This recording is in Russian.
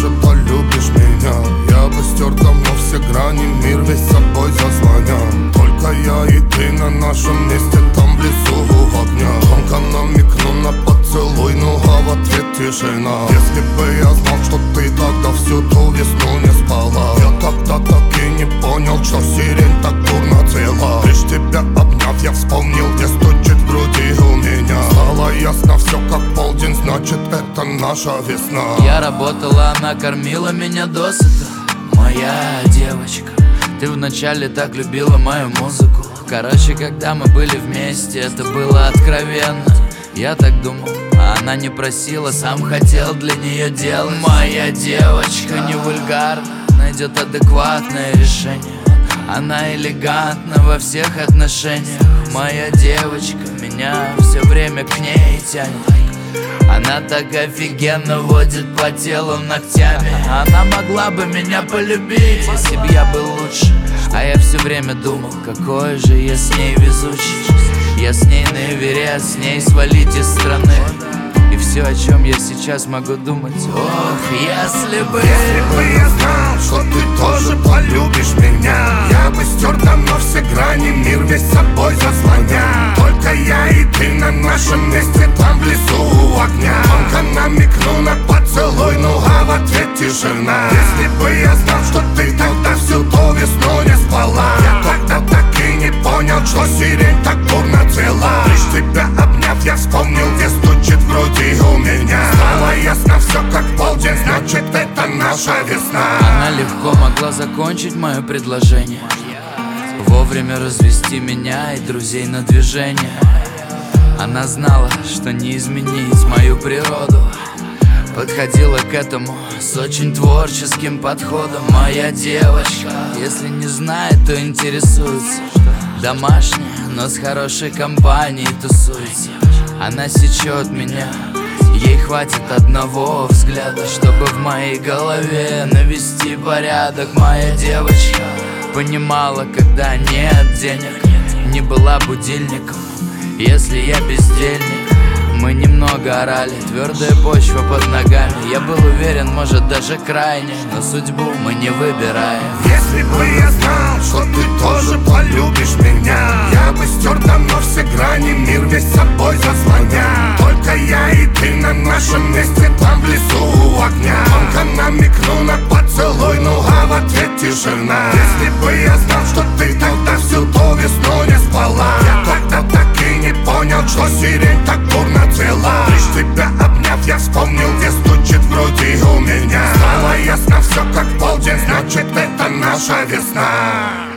тоже полюбишь меня. Я бы стер давно все грани, мир весь собой заслонял. Только я и ты на нашем месте, там внизу у огня. Тонко намекну на поцелуй, ну а в ответ тишина. Если бы я знал, что ты тогда всю ту весну не спала, я тогда так и не понял, что сирень так дурно цвела. Лишь тебя обняв, я вспомнил, где стучит в груди у меня. Стало ясно все как полдень, значит это наша весна. Я работала, она кормила меня досыта. Моя девочка, ты вначале так любила мою музыку. Короче, когда мы были вместе, это было откровенно. Я так думал, а она не просила, сам хотел для нее делать. Моя девочка не вульгарна, найдет адекватное решение. Она элегантна во всех отношениях. Моя девочка, меня все время к ней тянет. Она так офигенно водит по телу ногтями. Она могла бы меня полюбить, если б я был лучше. А я все время думал, какой же я с ней везучий. Я с ней на Эверест, с ней свалить из страны. И все, о чем я сейчас могу думать. Ох, если бы я знал, что ты тоже полюбишь меня, я бы стер давно все грани, мир весь собой заслонял. Только я и ты на нашем месте, там в лесу у огня. Тонко намекну на поцелуй, ну а в ответ тишина. Если бы я знал, что ты тогда всю ту весну не спала, я тогда так и не понял, что сирень так дурно цвела. Лишь тебя обняв, я вспомнил, где стучит в груди у меня. Стало ясно все как полдень, значит это наша весна. Она легко могла закончить мое предложение, вовремя развести меня и друзей на движение. Она знала, что не изменить мою природу, подходила к этому с очень творческим подходом. Моя девочка, если не знает, то интересуется. Домашняя, но с хорошей компанией тусуется. Она сечет меня, ей хватит одного взгляда, чтобы в моей голове навести порядок. Моя девочка понимала, когда нет денег, не была будильником, если я бездельник. Мы немного орали, твердая почва под ногами. Я был уверен, может даже крайне, но судьбу мы не выбираем. Если бы я знал, что ты тоже полюбишь меня, я бы стер давно все грани, мир весь собой заслонял. Только я и ты на нашем месте, там в лесу у огня. Тонко намекну на поцелуй, ну а в ответ тишина. Если бы я знал, что ты тогда всю ту весну не спала, я тогда так и не понял, что сирень так дурно цвела. Лишь тебя обняв, я вспомнил, где стучит в груди у меня. Стало ясно все как полдень, значит это наша весна.